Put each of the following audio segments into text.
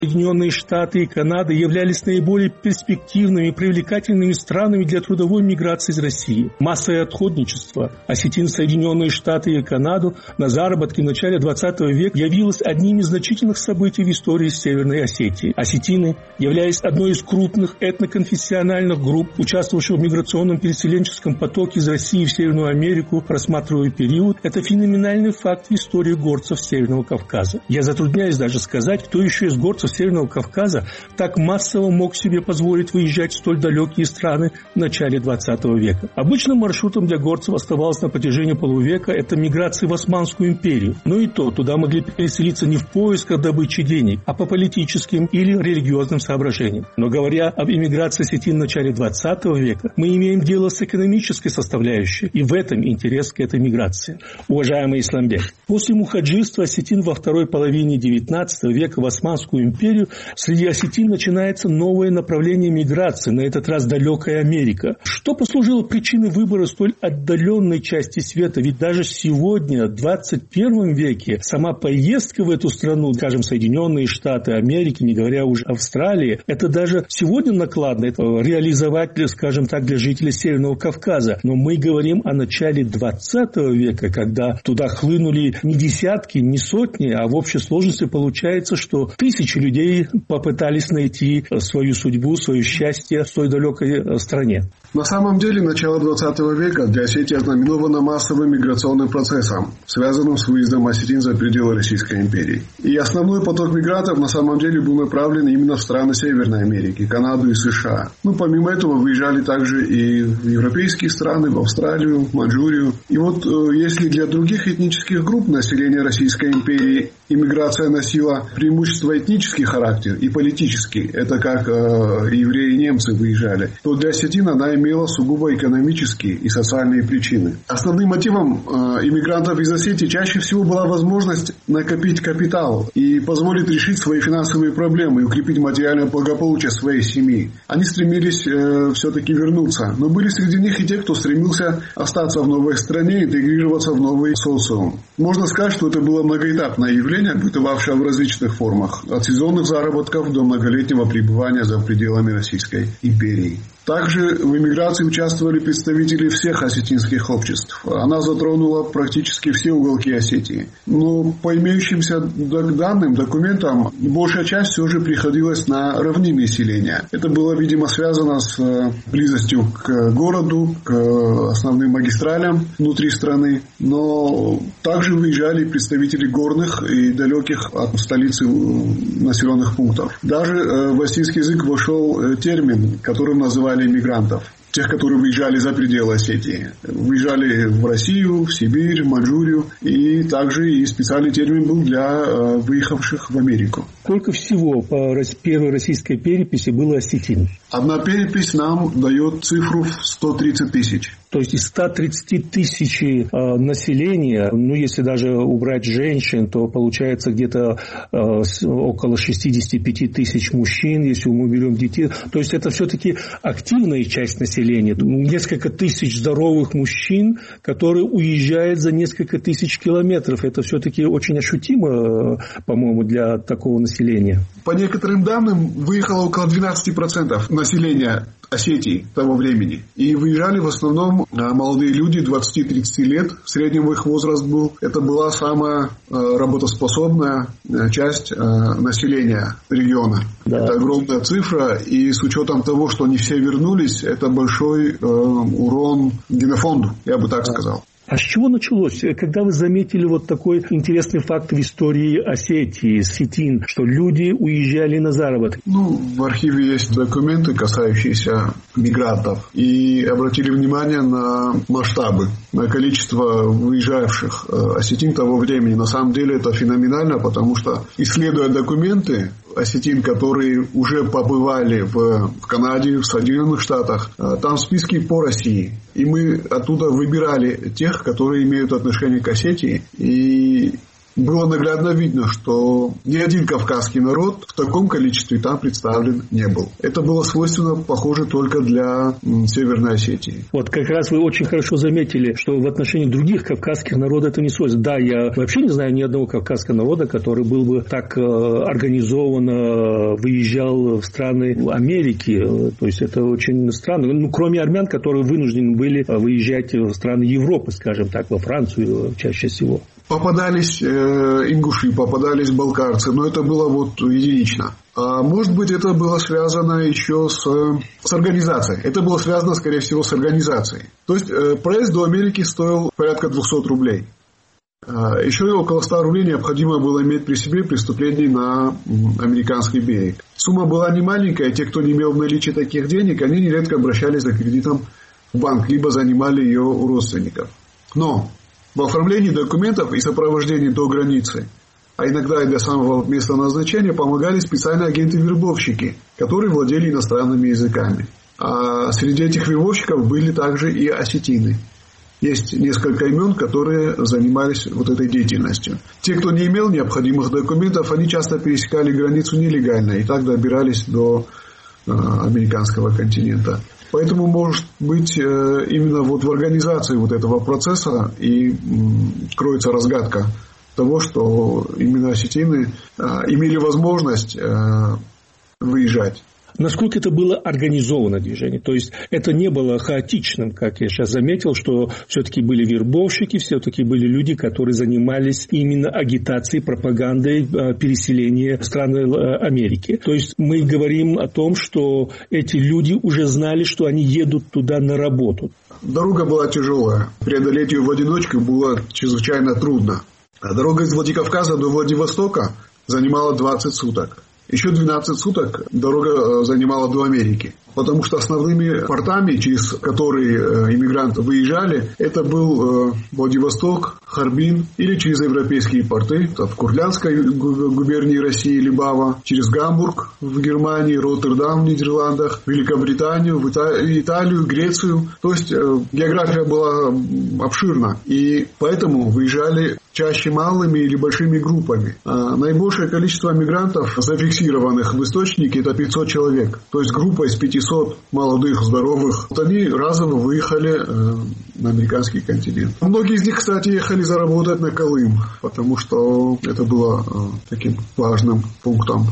Соединенные Штаты и Канада являлись наиболее перспективными и привлекательными странами для трудовой миграции из России. Массовое отходничество осетин в Соединенные Штаты и Канаду на заработки в начале 20 века явилось одним из значительных событий в истории Северной Осетии. Осетины, являясь одной из крупных этноконфессиональных групп, участвовавших в миграционном переселенческом потоке из России в Северную Америку, рассматривая период, это феноменальный факт в истории горцев Северного Кавказа. Я затрудняюсь даже сказать, кто еще из горцев Северного Кавказа так массово мог себе позволить выезжать в столь далекие страны в начале 20 века. Обычным маршрутом для горцев оставалось на протяжении полувека это миграция в Османскую империю. Но и то, туда могли переселиться не в поисках добычи денег, а по политическим или религиозным соображениям. Но говоря об иммиграции осетин в начале 20 века, мы имеем дело с экономической составляющей, и в этом интерес к этой миграции. Уважаемый Исламбек, после мухаджирства осетин во второй половине 19 века в Османскую империю среди осетин начинается новое направление миграции, на этот раз далекая Америка. Что послужило причиной выбора столь отдаленной части света? Ведь даже сегодня, в 21 веке, сама поездка в эту страну, скажем, Соединенные Штаты Америки, не говоря уже о Австралии, это даже сегодня накладно, это реализовать, скажем так, для жителей Северного Кавказа. Но мы говорим о начале 20 века, когда туда хлынули не десятки, не сотни, а в общей сложности получается, что тысячи людей попытались найти свою судьбу, свое счастье в той далекой стране. На самом деле, начало 20 века для Осетии ознаменовано массовым миграционным процессом, связанным с выездом осетин за пределы Российской империи. И основной поток мигрантов на самом деле был направлен именно в страны Северной Америки, Канаду и США. Помимо этого, выезжали также и в европейские страны, в Австралию, в Маньчжурию. И вот если для других этнических групп населения Российской империи иммиграция носила преимущество этнический характер и политический, это как евреи и немцы выезжали, то для осетин она имела сугубо экономические и социальные причины. Основным мотивом иммигрантов из Осетии чаще всего была возможность накопить капитал и позволить решить свои финансовые проблемы и укрепить материальное благополучие своей семьи. Они стремились все-таки вернуться, но были среди них и те, кто стремился остаться в новой стране, интегрироваться в новый социум. Можно сказать, что это было многоэтапное явление, бытовавшее в различных формах, от сезонных заработков до многолетнего пребывания за пределами Российской империи. Также в эмиграции участвовали представители всех осетинских обществ. Она затронула практически все уголки Осетии. Но по имеющимся данным, документам, большая часть все же приходилась на равнинные селения. Это было, видимо, связано с близостью к городу, к основным магистралям внутри страны. Но также выезжали представители горных и далеких от столицы населенных пунктов. Даже в осетинский язык вошел термин, которым называли иммигрантов. Тех, которые выезжали за пределы Осетии. Выезжали в Россию, в Сибирь, в Маньчжурию. И также и специальный термин был для выехавших в Америку. Сколько всего по первой российской переписи было осетин? Одна перепись нам дает цифру в 130 тысяч. То есть из 130 тысяч населения, если даже убрать женщин, то получается где-то около 65 тысяч мужчин, если мы берем детей. То есть это все-таки активная часть населения. Несколько тысяч здоровых мужчин, которые уезжают за несколько тысяч километров. Это все-таки очень ощутимо, по-моему, для такого населения. По некоторым данным, выехало около 12% населения Осетии того времени. И выезжали в основном молодые люди 20-30 лет. В среднем их возраст был. Это была самая работоспособная часть населения региона. Да. Это огромная цифра. И с учетом того, что не все вернулись, это большой урон генофонду, я бы так сказал. А с чего началось? Когда вы заметили вот такой интересный факт в истории Осетии, осетин, что люди уезжали на заработки? В архиве есть документы, касающиеся мигрантов. И обратили внимание на масштабы, на количество выезжавших осетин того времени. На самом деле это феноменально, потому что, исследуя документы осетин, которые уже побывали в Канаде, в Соединенных Штатах, там списки по России. И мы оттуда выбирали тех, которые имеют отношение к Осетии. И было наглядно видно, что ни один кавказский народ в таком количестве там представлен не был. Это было свойственно, похоже, только для Северной Осетии. Вот как раз вы очень хорошо заметили, что в отношении других кавказских народов это не свойственно. Да, я вообще не знаю ни одного кавказского народа, который был бы так организованно выезжал в страны Америки. То есть это очень странно. Ну, кроме армян, которые вынуждены были выезжать в страны Европы, скажем так, во Францию чаще всего. Попадались ингуши, попадались балкарцы, но это было вот единично. А может быть, это было связано еще с организацией. Это было связано, скорее всего, с организацией. То есть проезд до Америки стоил порядка 200 рублей. Еще около 100 рублей необходимо было иметь при себе при вступлении на американский берег. Сумма была не маленькая, те, кто не имел в наличии таких денег, они нередко обращались за кредитом в банк, либо занимали ее у родственников. Но в оформлении документов и сопровождении до границы, а иногда и до самого места назначения, помогали специальные агенты-вербовщики, которые владели иностранными языками. А среди этих вербовщиков были также и осетины. Есть несколько имен, которые занимались вот этой деятельностью. Те, кто не имел необходимых документов, они часто пересекали границу нелегально и так добирались до американского континента. Поэтому, может быть, именно вот в организации вот этого процесса и кроется разгадка того, что именно осетины имели возможность выезжать. Насколько это было организовано движение? То есть это не было хаотичным, как я сейчас заметил, что все-таки были вербовщики, все-таки были люди, которые занимались именно агитацией, пропагандой переселения в страны Америки. То есть мы говорим о том, что эти люди уже знали, что они едут туда на работу. Дорога была тяжелая. Преодолеть ее в одиночку было чрезвычайно трудно. Дорога из Владикавказа до Владивостока занимала 20 суток. Еще 12 суток дорога занимала до Америки. Потому что основными портами, через которые иммигранты выезжали, это был Владивосток, Харбин или через европейские порты, в Курляндской губернии России, Либава, через Гамбург в Германии, Роттердам в Нидерландах, Великобританию, в Италию, Грецию. То есть география была обширна. И поэтому выезжали чаще малыми или большими группами. Наибольшее количество мигрантов, зафиксированных в источнике, это 500 человек. То есть группа из 500 молодых, здоровых. Вот они разово выехали на американский континент. Многие из них, кстати, ехали заработать на Колым, потому что это было таким важным пунктом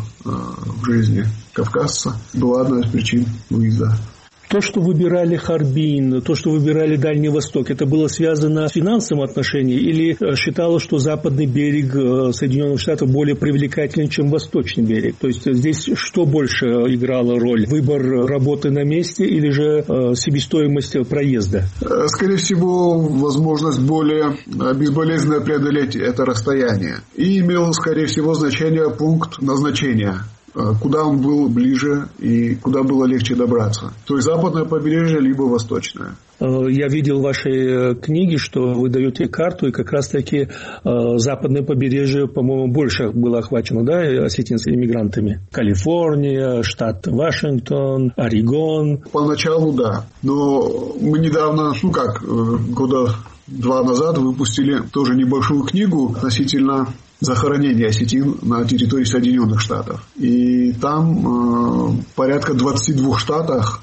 в жизни кавказца. Была одна из причин выезда. То, что выбирали Харбин, то, что выбирали Дальний Восток, это было связано с финансовым отношением или считалось, что западный берег Соединенных Штатов более привлекательный, чем восточный берег? То есть здесь что больше играло роль? Выбор работы на месте или же себестоимость проезда? Скорее всего, возможность более безболезненно преодолеть это расстояние. И имел, скорее всего, значение пункт назначения. Куда он был ближе и куда было легче добраться. То есть западное побережье, либо восточное. Я видел в вашей книге, что вы даете карту, и как раз-таки западное побережье, по-моему, больше было охвачено, да, осетинскими иммигрантами. Калифорния, штат Вашингтон, Орегон. Поначалу, да. Но мы недавно, года 2 назад выпустили тоже небольшую книгу относительно захоронения осетин на территории Соединенных Штатов. И там порядка 22 штатов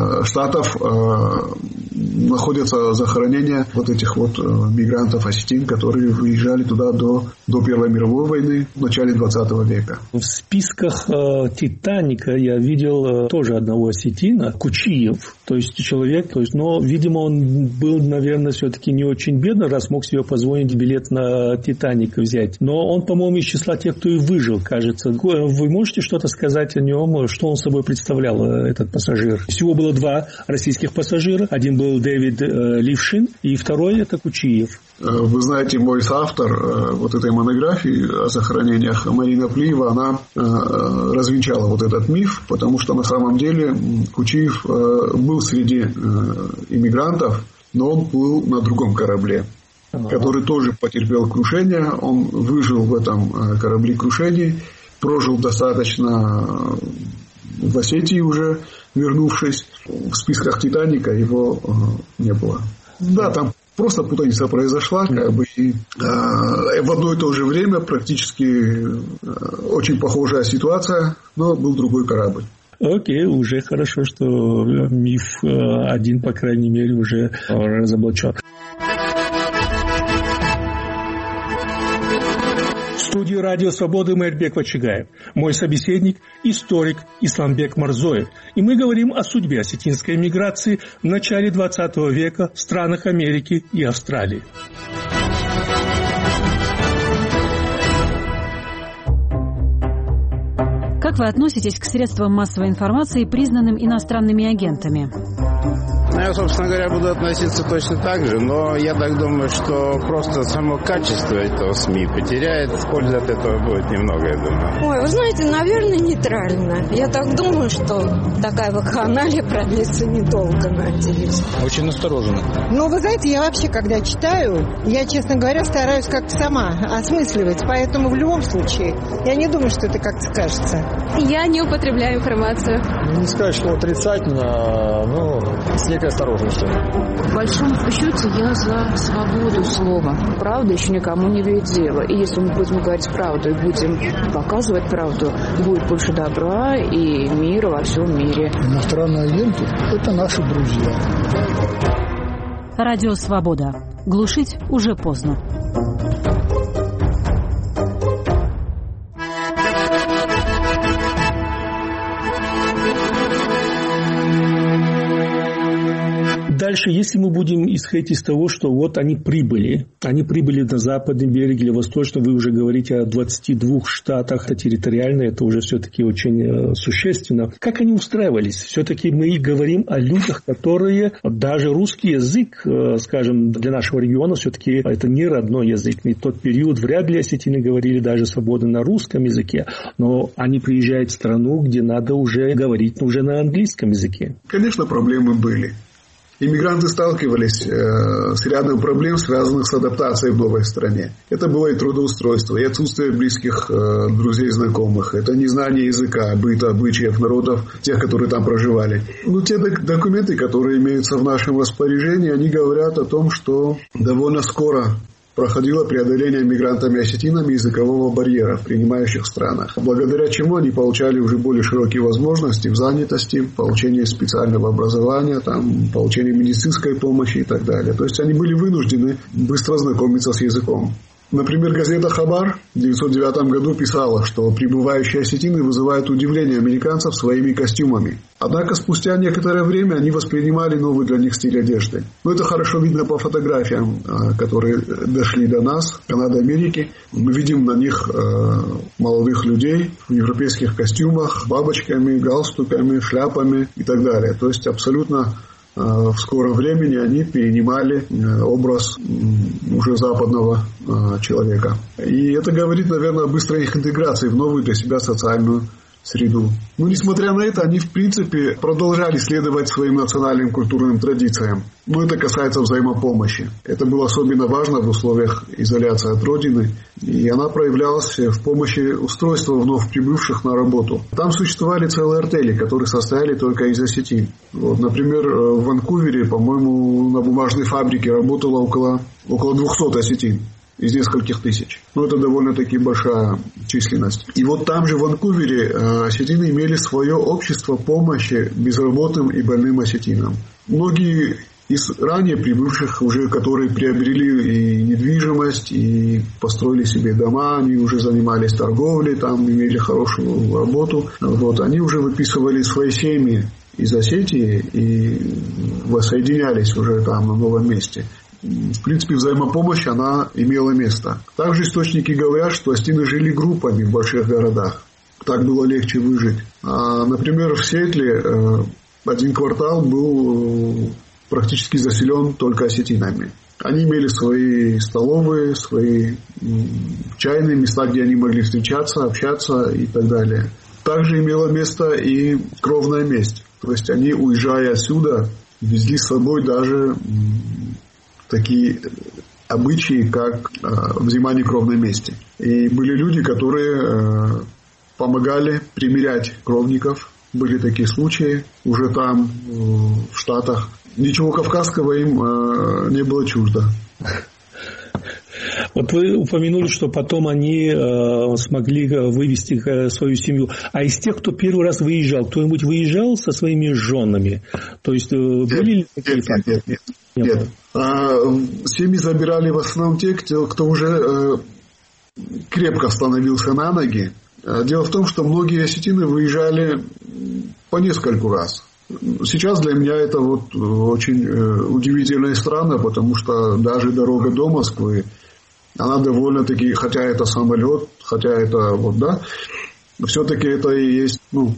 находятся захоронения вот этих вот мигрантов осетин, которые выезжали туда до Первой мировой войны в начале 20 века. В списках «Титаника» я видел тоже одного осетина, Кучиев, то есть человек, но, видимо, он был, наверное, все-таки не очень бедный, раз мог себе позволить билет на «Титаник» взять. Но он, по-моему, из числа тех, кто и выжил, кажется. Вы можете что-то сказать о нем, что он собой представлял, этот пассажир? Всего было 2 российских пассажира. Один был Дэвид Лившин, и второй – это Кучиев. Вы знаете, мой соавтор вот этой монографии о захоронениях, Марина Плиева, она развенчала вот этот миф, потому что на самом деле Кучиев был среди иммигрантов, но он был на другом корабле, который тоже потерпел крушение. Он выжил в этом корабле крушений, прожил достаточно в Осетии уже, вернувшись. В списках «Титаника» его не было. Да, там Просто путаница произошла, и в одно и то же время практически очень похожая ситуация, но был другой корабль. Окей, уже хорошо, что миф один, по крайней мере, уже разоблачен. В студии «Радио Свободы» Майрбек Вачигаев. Мой собеседник – историк Исламбек Марзоев. И мы говорим о судьбе осетинской миграции в начале 20 века в странах Америки и Австралии. Как вы относитесь к средствам массовой информации, признанным иностранными агентами? Я, собственно говоря, буду относиться точно так же, но я так думаю, что просто само качество этого СМИ потеряет, пользы от этого будет немного, я думаю. Ой, вы знаете, наверное, нейтрально. Я так думаю, что такая вакханалия продлится недолго, надеюсь. Очень настороженно. Ну, вы знаете, я вообще, когда читаю, я, честно говоря, стараюсь как-то сама осмысливать, поэтому в любом случае я не думаю, что это как-то скажется. Я не употребляю информацию. Не сказать, что отрицательно, но с некой осторожностью. В большом счете я за свободу слова. Правда еще никому не имеет дела. И если мы будем говорить правду и будем показывать правду, будет больше добра и мира во всем мире. Иностранные агенты – это наши друзья. Радио «Свобода». Глушить уже поздно. Дальше, если мы будем исходить из того, что вот они прибыли на западный берег или восточный, вы уже говорите о 22 штатах, а территориально это уже все-таки очень существенно. Как они устраивались? Все-таки мы говорим о людях, которые даже русский язык, скажем, для нашего региона все-таки это не родной язык. И в тот период вряд ли осетины говорили даже свободно на русском языке, но они приезжают в страну, где надо уже говорить уже на английском языке. Конечно, проблемы были. Иммигранты сталкивались с рядом проблем, связанных с адаптацией в новой стране. Это было и трудоустройство, и отсутствие близких друзей и знакомых. Это незнание языка, быта, обычаев народов, тех, которые там проживали. Но те документы, которые имеются в нашем распоряжении, они говорят о том, что довольно скоро проходило преодоление мигрантами-осетинами языкового барьера в принимающих странах, благодаря чему они получали уже более широкие возможности в занятости, получении специального образования, получении медицинской помощи и так далее. То есть они были вынуждены быстро знакомиться с языком. Например, газета «Хабар» в 1909 году писала, что прибывающие осетины вызывают удивление американцев своими костюмами. Однако спустя некоторое время они воспринимали новый для них стиль одежды. Но это хорошо видно по фотографиям, которые дошли до нас, Канады, Америки. Мы видим на них молодых людей в европейских костюмах, бабочками, галстуками, шляпами и так далее. То есть абсолютно в скором времени они перенимали образ уже западного человека. И это говорит, наверное, о быстрой их интеграции в новую для себя социальную среду. Но, несмотря на это, они, в принципе, продолжали следовать своим национальным культурным традициям. Но это касается взаимопомощи. Это было особенно важно в условиях изоляции от родины. И она проявлялась в помощи устройства вновь прибывших на работу. Там существовали целые артели, которые состояли только из осетин. Вот, например, в Ванкувере, по-моему, на бумажной фабрике работало около 200 осетин из нескольких тысяч. Но это довольно-таки большая численность. И вот там же в Ванкувере осетины имели свое общество помощи безработным и больным осетинам. Многие из ранее прибывших, уже которые приобрели и недвижимость, и построили себе дома, они уже занимались торговлей, там имели хорошую работу. Вот, они уже выписывали свои семьи из Осетии и воссоединялись уже там на новом месте. В принципе, взаимопомощь, она имела место. Также источники говорят, что осетины жили группами в больших городах. Так было легче выжить. Например, в Сиэтле один квартал был практически заселен только осетинами. Они имели свои столовые, свои чайные места, где они могли встречаться, общаться и так далее. Также имело место и кровная месть. То есть они, уезжая отсюда, везли с собой даже такие обычаи, как взимание кровной мести. И были люди, которые помогали примирять кровников. Были такие случаи уже там, в Штатах. ничего кавказского им не было чуждо. Вот вы упомянули, что потом они смогли вывести свою семью. А из тех, кто первый раз выезжал, кто-нибудь выезжал со своими женами? То есть были ли такие факты? Нет. Семьи забирали в основном те, кто уже крепко становился на ноги. Дело в том, что многие осетины выезжали по нескольку раз. Сейчас для меня это вот очень удивительно и странно, потому что даже дорога до Москвы, она довольно-таки, хотя это самолет, хотя это вот, да, все-таки это и есть,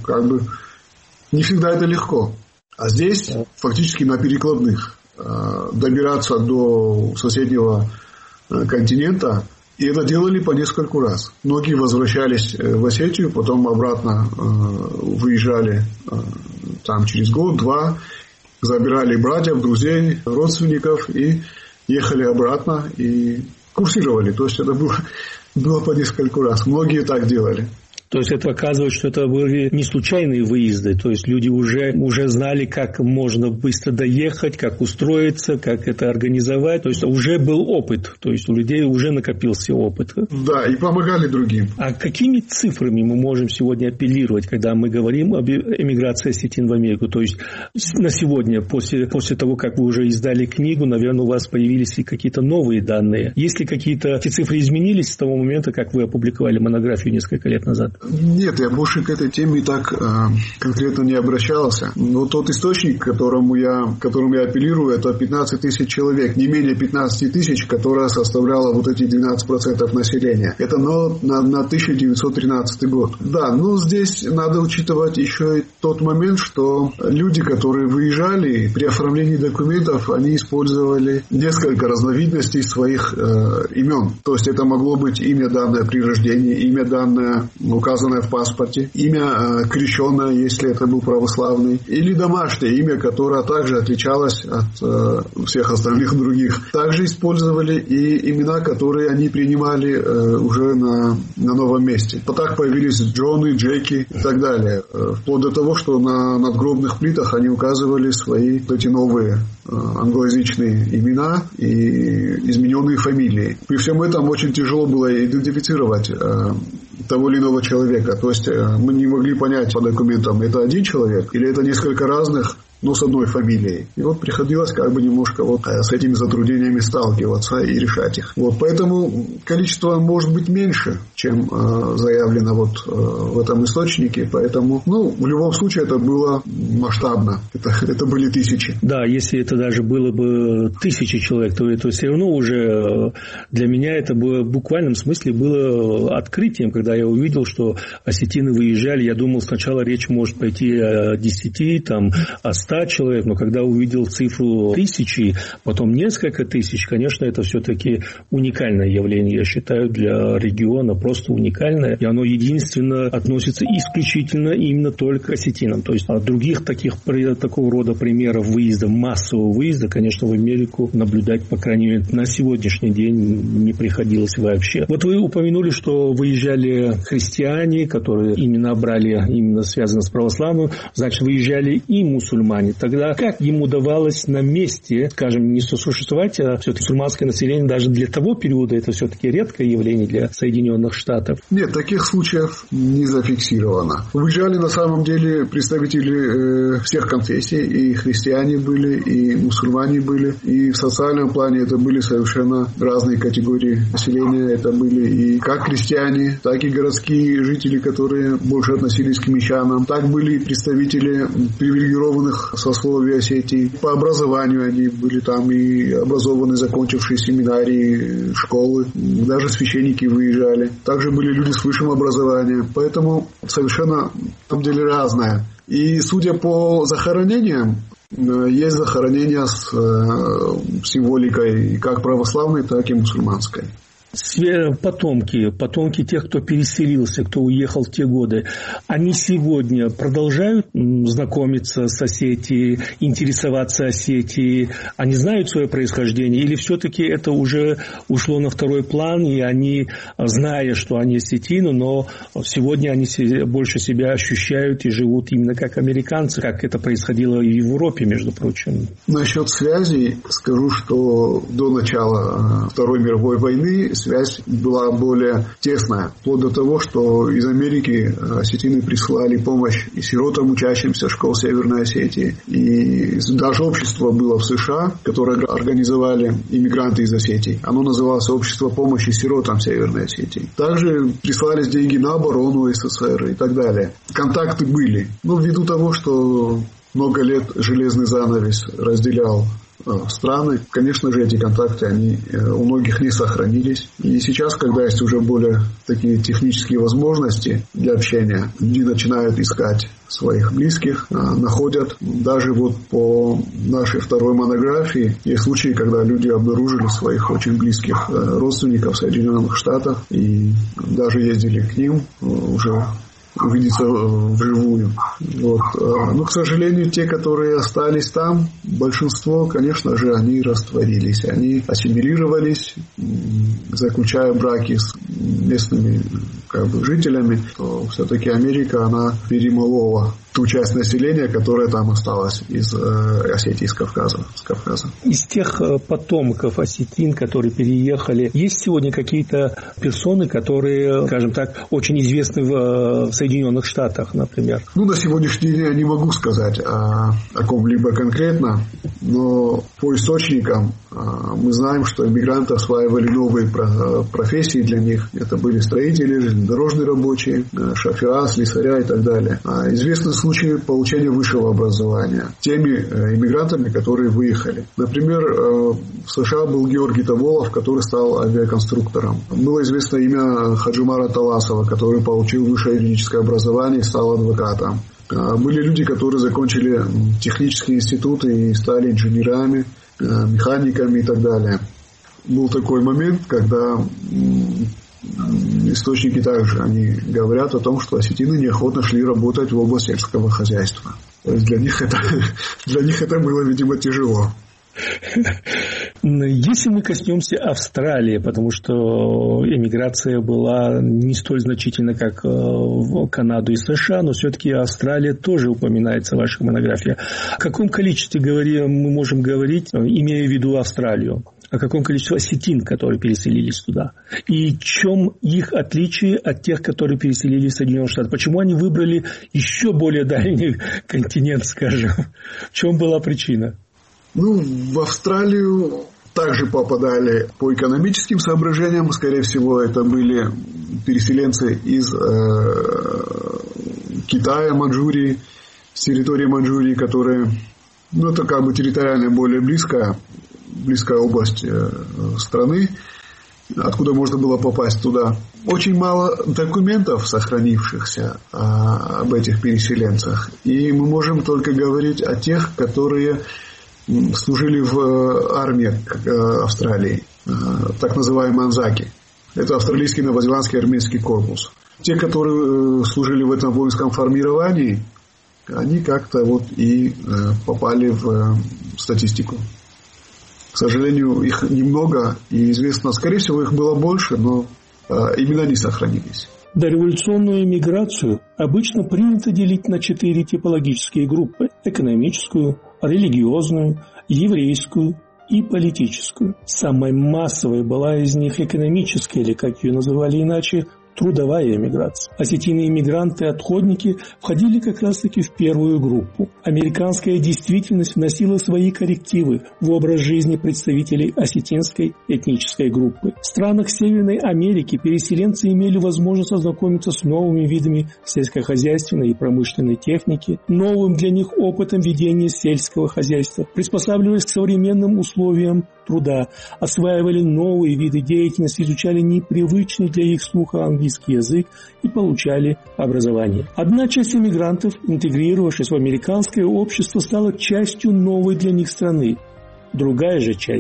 не всегда это легко. А здесь фактически на перекладных добираться до соседнего континента, и это делали по нескольку раз. Многие возвращались в Осетию, потом обратно выезжали там через год-два, забирали братьев, друзей, родственников и ехали обратно и курсировали. То есть это было по нескольку раз. Многие так делали. То есть это показывает, что это были не случайные выезды. То есть люди уже знали, как можно быстро доехать, как устроиться, как это организовать. То есть уже был опыт. То есть у людей уже накопился опыт. Да, и помогали другим. А какими цифрами мы можем сегодня апеллировать, когда мы говорим об эмиграции осетин в Америку? То есть на сегодня, после того, как вы уже издали книгу, наверное, у вас появились и какие-то новые данные. Есть ли какие-то эти цифры изменились с того момента, как вы опубликовали монографию несколько лет назад? Нет, я больше к этой теме так конкретно не обращался. Но тот источник, к которому я апеллирую, это 15 тысяч человек, не менее 15 тысяч, которая составляла вот эти 12% населения. Это на 1913 год. Да, но здесь надо учитывать еще и тот момент, что люди, которые выезжали, при оформлении документов, они использовали несколько разновидностей своих имен. То есть это могло быть имя, данное при рождении, имя, данное указанное в паспорте, имя крещенное, если это был православный, или домашнее имя, которое также отличалось от всех остальных других. Также использовали и имена, которые они принимали уже на новом месте. Так появились Джоны, Джеки и так далее. Вплоть до того, что на надгробных плитах они указывали свои эти новые англоязычные имена и измененные фамилии. При всем этом очень тяжело было идентифицировать того или иного человека. То есть мы не могли понять по документам, это один человек или это несколько разных, но с одной фамилией. И вот приходилось немножко с этими затруднениями сталкиваться и решать их. Поэтому количество может быть меньше, чем заявлено в этом источнике. Поэтому, в любом случае это было масштабно. Это были тысячи. Да, если это даже было бы 1000 человек, то это все равно уже для меня это было, в буквальном смысле было открытием, когда я увидел, что осетины выезжали. Я думал, сначала речь может пойти о 10, о 100 человек, но когда увидел цифру 1000, потом несколько тысяч, конечно, это все-таки уникальное явление, я считаю, для региона, просто уникальное, и оно единственно относится исключительно именно только к осетинам. То есть от других такого рода примеров выезда, массового выезда, конечно, в Америку наблюдать, по крайней мере, на сегодняшний день не приходилось вообще. Вот вы упомянули, что выезжали христиане, которые имена брали, именно связано с православным, значит, выезжали и мусульмане. Тогда как им удавалось на месте, скажем, не сосуществовать, а все-таки мусульманское население даже для того периода это все-таки редкое явление для Соединенных Штатов? Нет, таких случаев не зафиксировано. Выезжали на самом деле представители всех конфессий, и христиане были, и мусульмане были, и в социальном плане это были совершенно разные категории населения. Это были и как крестьяне, так и городские жители, которые больше относились к мещанам, так были и представители привилегированных сословий Осетии. По образованию они были там и образованы, закончившие семинарии, школы. Даже священники выезжали. Также были люди с высшим образованием. Поэтому совершенно, на самом деле, разное. И судя по захоронениям, есть захоронения с символикой как православной, так и мусульманской. потомки тех, кто переселился, кто уехал в те годы, они сегодня продолжают знакомиться с Осетией, интересоваться Осетией? Они знают свое происхождение? Или все-таки это уже ушло на второй план, и они, зная, что они осетины, но сегодня они больше себя ощущают и живут именно как американцы, как это происходило и в Европе, между прочим? Насчет связей скажу, что до начала Второй мировой войны связь была более тесная. Вплоть до того, что из Америки осетины прислали помощь и сиротам, учащимся школ Северной Осетии. И даже общество было в США, которое организовали иммигранты из Осетии. Оно называлось «Общество помощи сиротам Северной Осетии». Также прислались деньги на оборону СССР и так далее. Контакты были. Но ввиду того, что много лет железный занавес разделял страны, конечно же, эти контакты, они у многих не сохранились. И сейчас, когда есть уже более такие технические возможности для общения, люди начинают искать своих близких, находят. Даже вот по нашей второй монографии есть случаи, когда люди обнаружили своих очень близких родственников в Соединенных Штатах и даже ездили к ним уже увидеться вживую. Вот. Но, к сожалению, те, которые остались там, большинство, конечно же, они растворились. Они ассимилировались, заключая браки с местными жителями. То все-таки Америка, она перемолола ту часть населения, которая там осталась из Осетии, с Кавказа. Из тех потомков осетин, которые переехали, есть сегодня какие-то персоны, которые, скажем так, очень известны в Соединенных Штатах, например? На сегодняшний день я не могу сказать о ком-либо конкретно, но по источникам мы знаем, что иммигранты осваивали новые профессии для них. Это были строители, железнодорожные рабочие, шофера, слесаря и так далее. Известны случаи получения высшего образования теми иммигрантами, которые выехали. Например, в США был Георгий Таволов, который стал авиаконструктором. Было известно имя Хаджимара Таласова, который получил высшее юридическое образование и стал адвокатом. Были люди, которые закончили технические институты и стали инженерами, механиками и так далее. Был такой момент, когда источники также они говорят о том, что осетины неохотно шли работать в область сельского хозяйства. То есть для них это было, видимо, тяжело. Если мы коснемся Австралии, потому что эмиграция была не столь значительна, как в Канаду и США, но все-таки Австралия тоже упоминается в вашей монографии. О каком количестве мы можем говорить, имея в виду Австралию? О каком количестве осетин, которые переселились туда? И в чем их отличие от тех, которые переселились в Соединенные Штаты? Почему они выбрали еще более дальний континент, скажем? В чем была причина? В Австралию также попадали по экономическим соображениям. Скорее всего, это были переселенцы из Китая, Маньчжурии, с территории Маньчжурии, которые, это территориально более близкая область страны, откуда можно было попасть туда. Очень мало документов, сохранившихся об этих переселенцах. И мы можем только говорить о тех, которые служили в армии Австралии, так называемые анзаки. Это австралийский новозеландский армейский корпус. Те, которые служили в этом воинском формировании, они как-то и попали в статистику. К сожалению, их немного, и известно, скорее всего, их было больше, но имена не сохранились. Дореволюционную эмиграцию обычно принято делить на 4 типологические группы – экономическую, религиозную, еврейскую и политическую. Самой массовой была из них экономическая, или, как ее называли иначе, трудовая эмиграция. Осетины-иммигранты-отходники входили как раз-таки в первую группу. Американская действительность вносила свои коррективы в образ жизни представителей осетинской этнической группы. В странах Северной Америки переселенцы имели возможность ознакомиться с новыми видами сельскохозяйственной и промышленной техники, новым для них опытом ведения сельского хозяйства, приспосабливаясь к современным условиям труда, осваивали новые виды деятельности, изучали непривычный для их слуха английский язык и получали образование. Одна часть иммигрантов, интегрировавшись в американское общество, стала частью новой для них страны. Другая же часть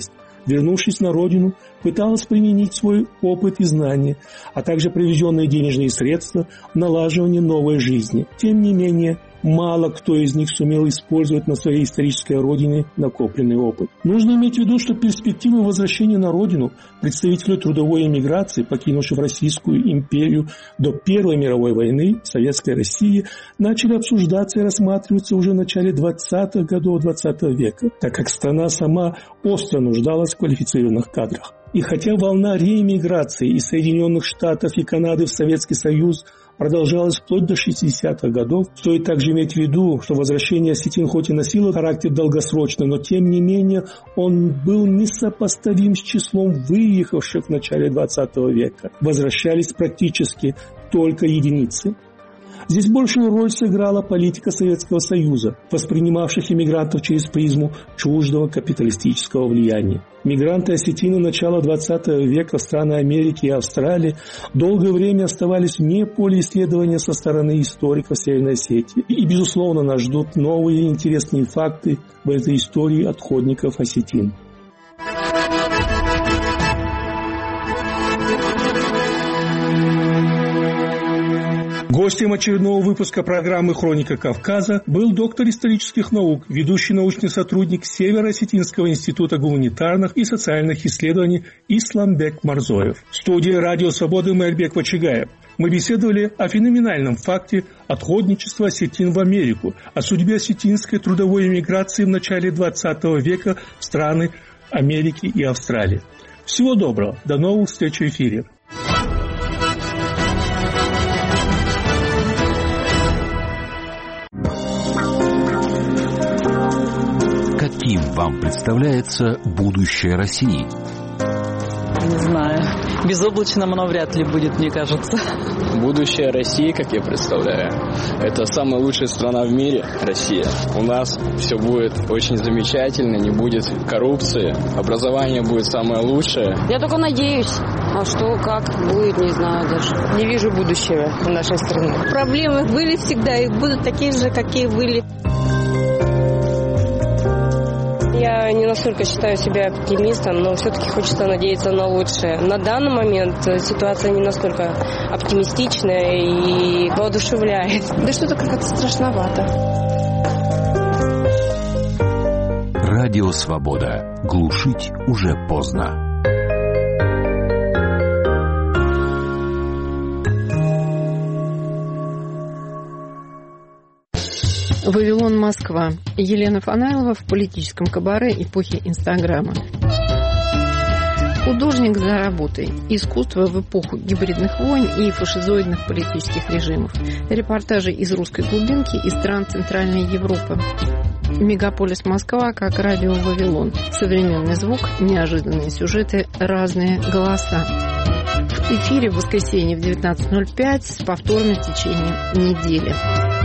вернувшись на родину, пыталась применить свой опыт и знания, а также привезенные денежные средства в налаживание новой жизни. Тем не менее, мало кто из них сумел использовать на своей исторической родине накопленный опыт. Нужно иметь в виду, что перспективы возвращения на родину представителей трудовой эмиграции, покинувших Российскую империю до Первой мировой войны в Советской России, начали обсуждаться и рассматриваться уже в начале 20-х годов XX века, так как страна сама остро нуждалась в квалифицированных кадрах. И хотя волна реэмиграции из Соединенных Штатов и Канады в Советский Союз продолжалась вплоть до 60-х годов, стоит также иметь в виду, что возвращение осетин хоть и носило характер долгосрочный, но тем не менее он был несопоставим с числом выехавших в начале 20 века. Возвращались практически только единицы. Здесь большую роль сыграла политика Советского Союза, воспринимавших иммигрантов через призму чуждого капиталистического влияния. Мигранты-осетины начала 20 века в страны Америки и Австралии долгое время оставались вне поля исследования со стороны историков Северной Осетии. И, безусловно, нас ждут новые интересные факты в этой истории отходников осетин. Гостем очередного выпуска программы «Хроника Кавказа» был доктор исторических наук, ведущий научный сотрудник Северо-Осетинского института гуманитарных и социальных исследований Исламбек Марзоев. В студии «Радио Свободы» Мэрбек Вачигаев. Мы беседовали о феноменальном факте отходничества осетин в Америку, о судьбе осетинской трудовой эмиграции в начале 20 века в страны Америки и Австралии. Всего доброго, до новых встреч в эфире. Каким вам представляется будущее России? Не знаю. Безоблачным оно вряд ли будет, мне кажется. Будущее России, как я представляю, это самая лучшая страна в мире, Россия. У нас все будет очень замечательно, не будет коррупции, образование будет самое лучшее. Я только надеюсь. А что, как будет, не знаю даже. Не вижу будущего в нашей стране. Проблемы были всегда и будут такие же, какие были. Я не настолько считаю себя оптимистом, но все-таки хочется надеяться на лучшее. На данный момент ситуация не настолько оптимистичная и воодушевляет. Да что-то как-то страшновато. Радио Свобода. Глушить уже поздно. Вавилон, Москва. Елена Фанайлова в политическом кабаре эпохи Инстаграма. Художник за работой. Искусство в эпоху гибридных войн и фашизоидных политических режимов. Репортажи из русской глубинки и стран Центральной Европы. Мегаполис Москва как радио Вавилон. Современный звук, неожиданные сюжеты, разные голоса. В эфире в воскресенье в 19:05 с повтором в течение недели.